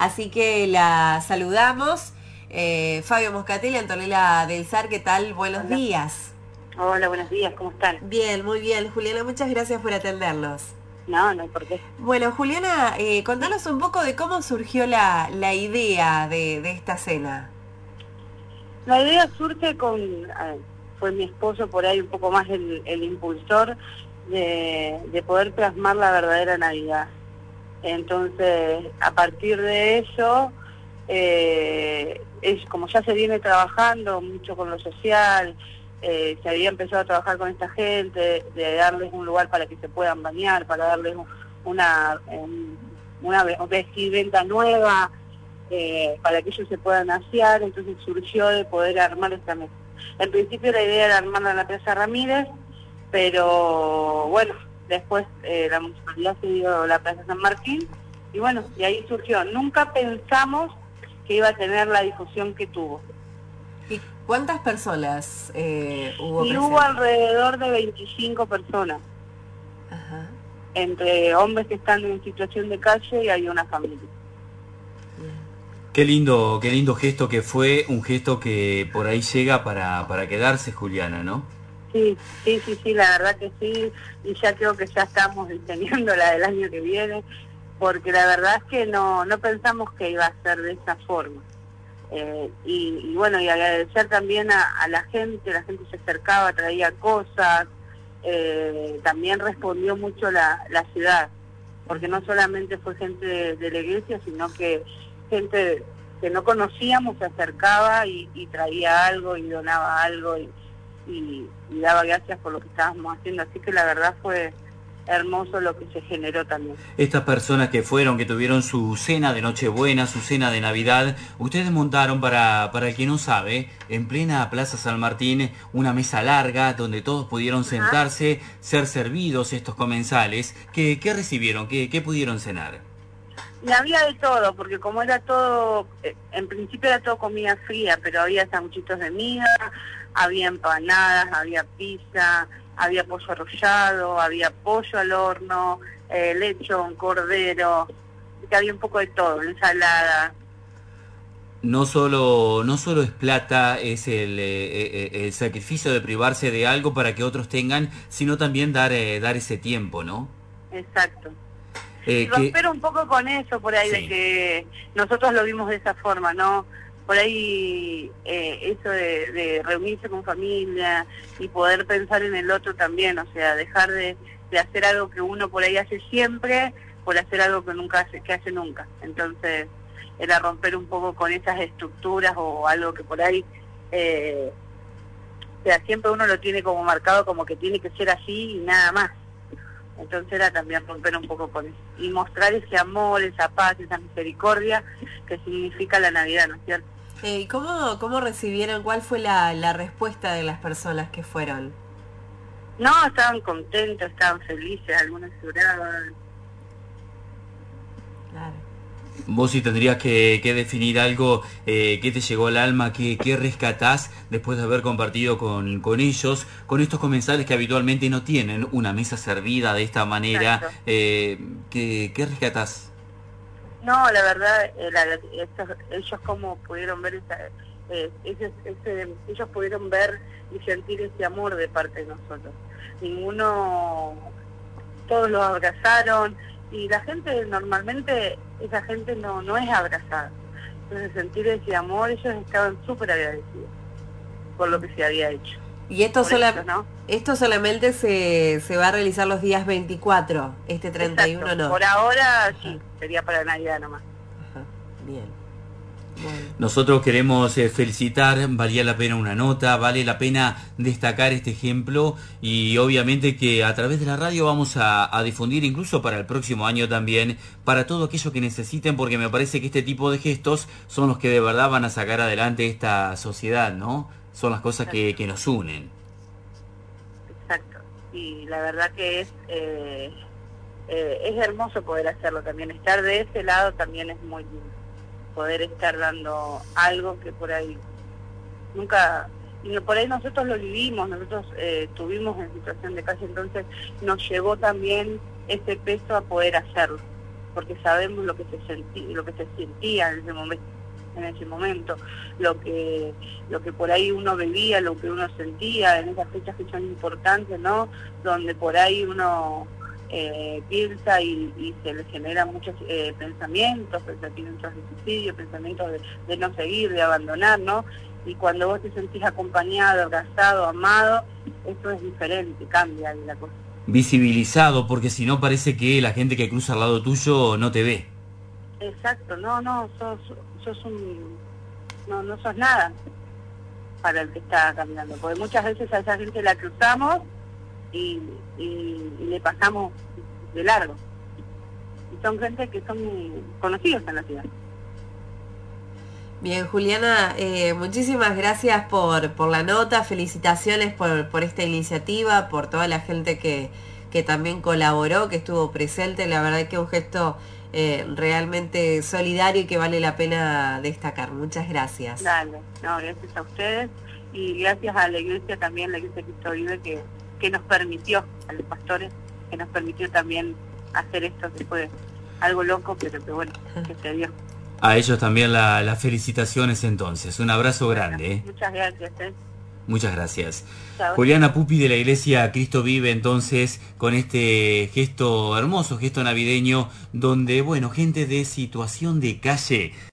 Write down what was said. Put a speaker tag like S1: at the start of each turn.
S1: así que la saludamos. Fabio Moscatelli, Antonella del Sar, ¿qué tal? Buenos
S2: Hola.
S1: días.
S2: Hola, buenos días, ¿cómo están?
S1: Bien, muy bien. Juliana, muchas gracias por atendernos.
S2: No, no hay por qué.
S1: Bueno, Juliana, contanos un poco de cómo surgió la idea de esta cena.
S2: La idea surge fue mi esposo por ahí un poco más el impulsor de poder plasmar la verdadera Navidad. Entonces, a partir de eso, es como ya se viene trabajando mucho con lo social, se había empezado a trabajar con esta gente, de darles un lugar para que se puedan bañar, para darles una vestimenta nueva, para que ellos se puedan asear. Entonces surgió de poder armar esta mesa. En principio la idea era armarla en la Plaza Ramírez, pero bueno, después la municipalidad se dio la Plaza San Martín, y bueno, y ahí surgió. Nunca pensamos que iba a tener la difusión que tuvo.
S1: ¿Y cuántas personas hubo
S2: Y hubo
S1: presentes?
S2: alrededor de 25 personas,
S1: Ajá.
S2: entre hombres que están en situación de calle y hay una familia.
S3: Qué lindo gesto que fue, un gesto que por ahí llega para quedarse, Juliana, ¿no?
S2: Sí, sí, sí, sí, la verdad que sí, y ya creo que ya estamos diseñando la del año que viene, porque la verdad es que no pensamos que iba a ser de esa forma. Y bueno, y agradecer también a la gente se acercaba, traía cosas, también respondió mucho la ciudad, porque no solamente fue gente de la iglesia, sino que gente que no conocíamos se acercaba y traía algo y donaba algo y daba gracias por lo que estábamos haciendo, así que la verdad fue hermoso lo que se generó también.
S3: Estas personas que fueron, que tuvieron su cena de Nochebuena, su cena de Navidad, ustedes montaron, para el que no sabe, en plena Plaza San Martín, una mesa larga donde todos pudieron
S2: Ajá.
S3: sentarse, ser servidos estos comensales. ¿Qué recibieron? ¿Qué pudieron cenar?
S2: Y había de todo, porque como era todo, en principio era todo comida fría, pero había sanguchitos de miga, había empanadas, había pizza, había pollo arrollado, había pollo al horno, lechón, cordero, que había un poco de todo, ensalada.
S3: No solo es plata, es el sacrificio de privarse de algo para que otros tengan, sino también dar ese tiempo, ¿no?
S2: Exacto. Y
S3: Que
S2: romper un poco con eso por ahí, de
S3: sí.
S2: que nosotros lo vimos de esa forma, ¿no? Por ahí eso de reunirse con familia y poder pensar en el otro también, o sea, dejar de hacer algo que uno por ahí hace siempre por hacer algo que nunca hace, que hace nunca. Entonces, era romper un poco con esas estructuras o algo que por ahí, o sea, siempre uno lo tiene como marcado como que tiene que ser así y nada más. Entonces era también romper un poco con eso y mostrar ese amor, esa paz, esa misericordia que significa la Navidad, ¿no es cierto?
S1: ¿Y cómo recibieron? ¿Cuál fue la respuesta de las personas que fueron?
S2: No, estaban contentos, estaban felices, algunos lloraban.
S1: Claro.
S3: Vos sí tendrías que definir algo que te llegó al alma, que rescatás después de haber compartido con ellos, con estos comensales que habitualmente no tienen una mesa servida de esta manera.
S2: Exacto.
S3: ¿Qué rescatás?
S2: No, la verdad, ellos como pudieron ver ellos pudieron ver y sentir ese amor de parte de nosotros. Ninguno, todos los abrazaron, y la gente normalmente, esa gente no es abrazada. Entonces sentir ese amor, ellos estaban súper agradecidos por lo que se había hecho.
S1: Y esto,
S2: Por eso, ¿no?
S1: esto solamente se va a realizar los días 24, este 31
S2: Exacto.
S1: no.
S2: Por ahora
S1: Ajá,
S2: sí, sería para Navidad nomás.
S1: ajá, bien. Bueno.
S3: Nosotros queremos felicitar, valía la pena una nota, vale la pena destacar este ejemplo y obviamente que a través de la radio vamos a difundir incluso para el próximo año también, para todo aquello que necesiten, porque me parece que este tipo de gestos son los que de verdad van a sacar adelante esta sociedad, ¿no? Son las cosas
S2: Exacto.
S3: que nos unen.
S2: Exacto. Y la verdad que es hermoso poder hacerlo también. Estar de ese lado también es muy lindo. Poder estar dando algo que por ahí nunca, y por ahí nosotros lo vivimos, nosotros estuvimos en situación de calle, entonces nos llevó también ese peso a poder hacerlo. porque sabemos lo que se sentía en ese momento, lo que por ahí uno vivía, lo que uno sentía en esas fechas que son importantes, ¿no? Donde por ahí uno piensa y se le generan muchos pensamientos de suicidio, pensamientos de no seguir, de abandonar, ¿no? Y cuando vos te sentís acompañado, abrazado, amado, eso es diferente, cambia ahí la cosa.
S3: Visibilizado, porque si no parece que la gente que cruza al lado tuyo no te ve.
S2: Exacto, no, no sos nada para el que está caminando, porque muchas veces a esa gente la cruzamos y le pasamos de largo. Y son gente que son conocidos en la ciudad.
S1: Bien, Juliana, muchísimas gracias por la nota, felicitaciones por esta iniciativa, por toda la gente que también colaboró, que estuvo presente. La verdad que es un gesto realmente solidario y que vale la pena destacar. Muchas gracias.
S2: Dale, no, gracias a ustedes y gracias a la iglesia también, la iglesia Cristo Vive, que nos permitió, a los pastores, que nos permitió también hacer esto, que fue algo loco, pero que bueno, que se dio.
S3: A ellos también las felicitaciones entonces. Un abrazo grande.
S2: Muchas gracias.
S3: Muchas gracias.
S2: Chao.
S3: Juliana Pupi de la Iglesia Cristo Vive entonces con este gesto hermoso, gesto navideño, donde, bueno, gente de situación de calle